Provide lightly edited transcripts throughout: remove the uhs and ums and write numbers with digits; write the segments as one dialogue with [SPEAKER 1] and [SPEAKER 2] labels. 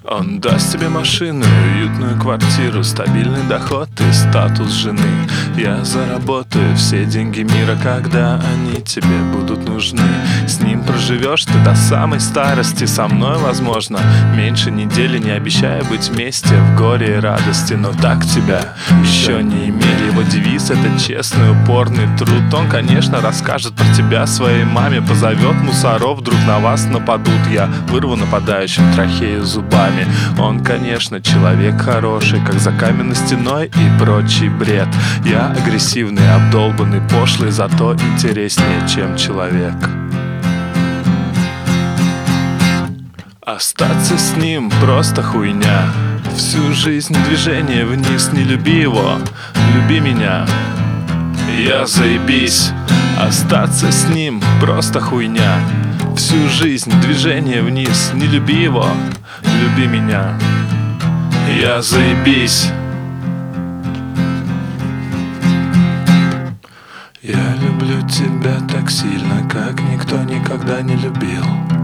[SPEAKER 1] Он даст тебе машину, уютную квартиру, стабильный доход и статус жены. Я заработаю все деньги мира, когда они тебе будут нужны. С ним проживешь ты до самой старости, со мной, возможно, меньше недели. Не обещаю быть вместе в горе и радости, но так тебя еще не имели. Его девиз — это честный, упорный труд. Он, конечно, расскажет про тебя своей маме, позовет мусоров, вдруг на вас нападут. Я вырву нападающим трахею зубами. Он, конечно, человек хороший, как за каменной стеной и прочий бред. Я агрессивный, обдолбанный, пошлый, зато интереснее, чем человек. Остаться с ним просто хуйня. Всю жизнь движение вниз, не люби его, люби меня. Я заебись. Остаться с ним просто хуйня. Всю жизнь движение вниз, не люби его, люби меня. Я заебись. Я люблю тебя так сильно, как никто никогда не любил.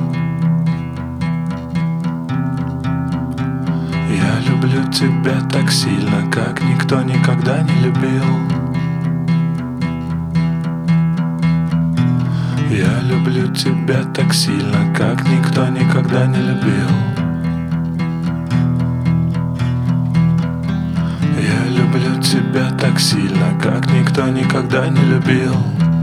[SPEAKER 1] Я люблю тебя так сильно, как никто никогда не любил. Я люблю тебя так сильно, как никто никогда не любил. Я люблю тебя так сильно, как никто никогда не любил.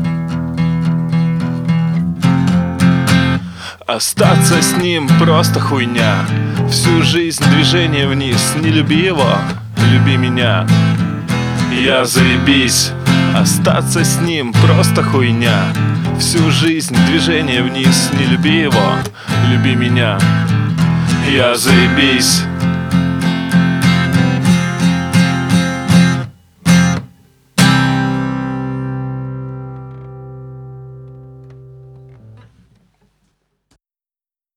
[SPEAKER 1] Остаться с ним просто хуйня. Всю жизнь движение вниз, не люби его, люби меня. Я заебись. Остаться с ним просто хуйня. Всю жизнь движение вниз, не люби его, люби меня. Я заебись.